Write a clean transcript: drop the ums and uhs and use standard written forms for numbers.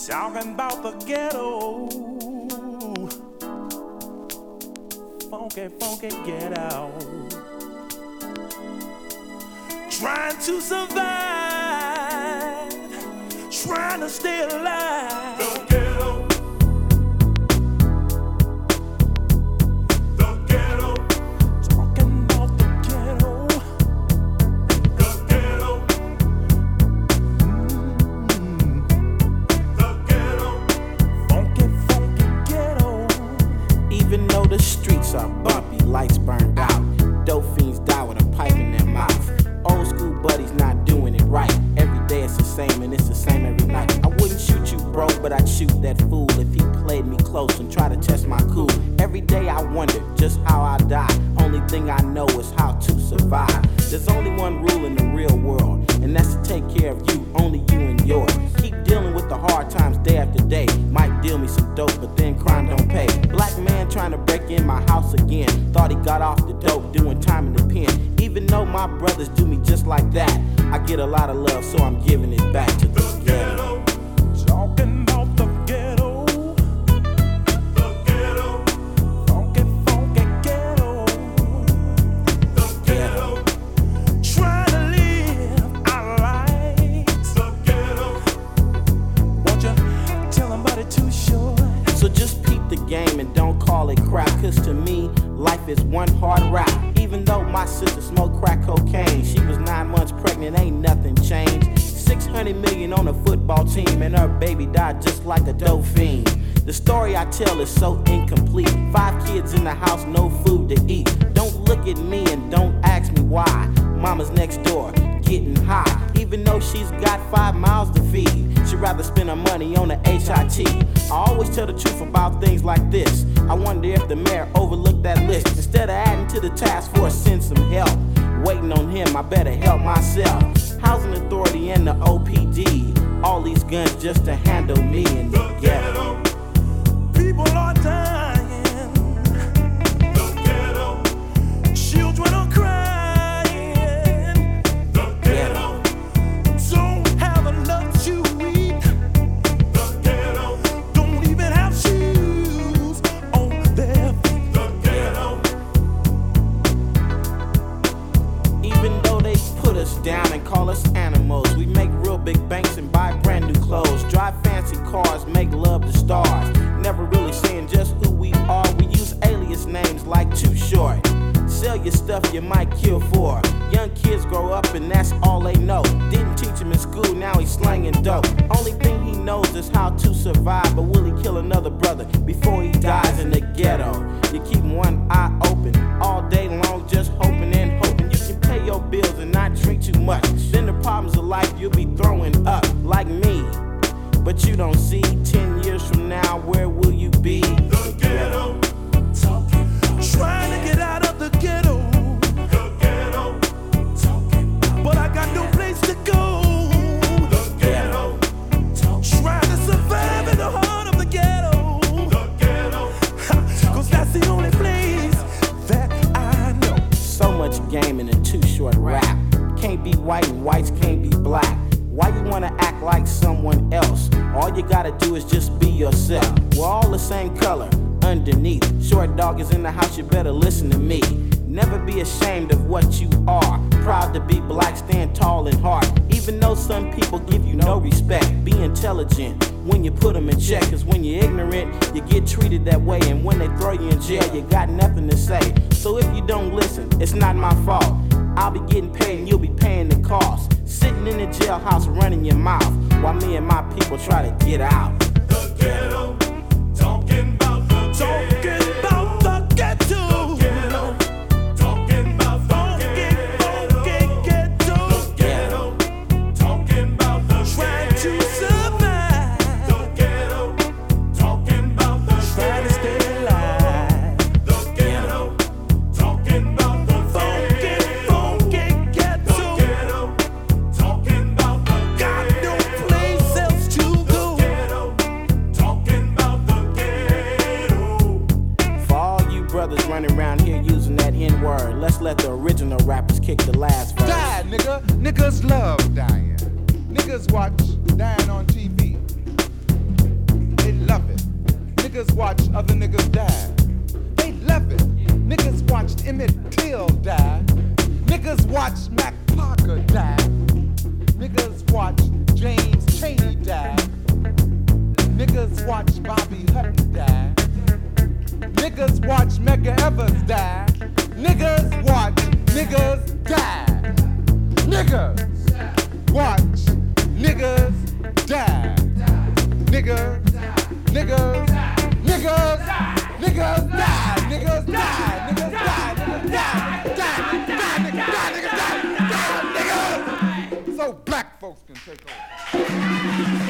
Talking about the ghetto. Funky, funky ghetto. Trying to survive, trying to stay alive. The ghetto. The ghetto. Talking about the ghetto. The ghetto. The ghetto. Funky, funky ghetto. Even though the streets are bumpy, lights burned out, dope fiends die with a pipe in their mouth. Old school buddies not doing it right. Every day it's the same and it's the same every night. I wouldn't shoot you, bro, but I'd shoot that fool if he played me close and tried to test my cool. Every day I wonder just how I die. Only thing I know is how to survive. There's only one rule in the real world, and that's to take care of you, only you and yours. Keep dealing with the hard times day after day. Might deal me some dope, but then crime don't pay. Black man trying to break in my house again. Thought he got off the dope, doing time in the pen. Even though my brothers do me just like that, I get a lot of love, so I'm giving it back to the ghetto. Talking about the ghetto. The ghetto. Funky, funky ghetto. The ghetto. Trying to live our lives. The ghetto. Won't you tell them about it too short? So just peep the game and don't call it crap, cause to me, life is one hard rap. Even though my sister smoked crack cocaine, she was 9 months pregnant, ain't nothing changed. 600 million on a football team, and her baby died just like a dope fiend. The story I tell is so incomplete. 5 kids in the house, no food to eat. Don't look at me and don't ask me why. Mama's next door, getting high. Even though she's got 5 mouths to feed, she'd rather spend her money on the HIT. I always tell the truth about things like this. I wonder if the mayor overlooked that list. Instead of adding to the task force, send some help. Waiting on him, I better help myself. Housing Authority and the OPD, all these guns just to handle me in the ghetto. People are dying. The ghetto. Children are crying. The ghetto. Don't have enough to eat. The ghetto. Don't even have shoes on their feet. The ghetto. Even though they put us down and call us animals, we make real big banks and buy brand new clothes, drive fancy cars, make love to stars. Never really saying just who we are. We use alias names like Too Short. Sell your stuff you might kill for. Young kids grow up and that's all they know. Didn't teach him in school, now he's slanging dope. Only thing he knows is how to survive. But will he kill another brother before he dies in the ghetto? You keep one eye open all day long, just hoping and hoping you can pay your bills and not drink too much. Then the problems of life you'll be throwing up like me. But you don't see 10 years from now, where will you be? The ghetto. Trying to get out of the ghetto. The ghetto. But I got no place to go. The ghetto. Trying to survive in the heart of the ghetto. The ghetto. Cause that's the only place that I know. So much game in a Too Short rap. Can't be white and whites can't be black. Why you wanna act like someone else? All you gotta do is just be yourself. We're all the same color underneath. Short dog is in the house, you better listen to me. Never be ashamed of what you are. Proud to be black, stand tall and hard. Even though some people give you no respect, be intelligent when you put them in check. Cause when you're ignorant, you get treated that way. And when they throw you in jail, you got nothing to say. So if you don't listen, it's not my fault. I'll be getting paid and you'll be paying the cost. Sitting in the jailhouse running your mouth while me and my people try to get out. The ghetto. Talking about the ghetto. Talking about the ghetto. The ghetto. Talking about the ghetto. The ghetto. Talking about the trying to survive. The ghetto. Talking about the trying to stay alive. The ghetto. Talking about the funky ghetto. The ghetto. Talking about the got no place else to go. The ghetto. Talking about the ghetto. For all you brothers running around here using that N-word, let's let the original rappers kick the last verse. Die, nigga. Niggas love dying. Niggas watch dying on TV. Niggas watched other niggas die. They love it. Niggas watched Emmett Till die. Niggas watched Mac Parker die. Niggas watched James Chaney die. Niggas watched Bobby Hutton die. Niggas watched Medgar Evers die. Niggas watch niggas die. Niggas watch niggas die. Niggas, niggas, niggas, niggas die. Niggas die. Niggas die. Niggas die. Niggas die. Niggas die. Niggas die. Niggas die. So black folks can take over.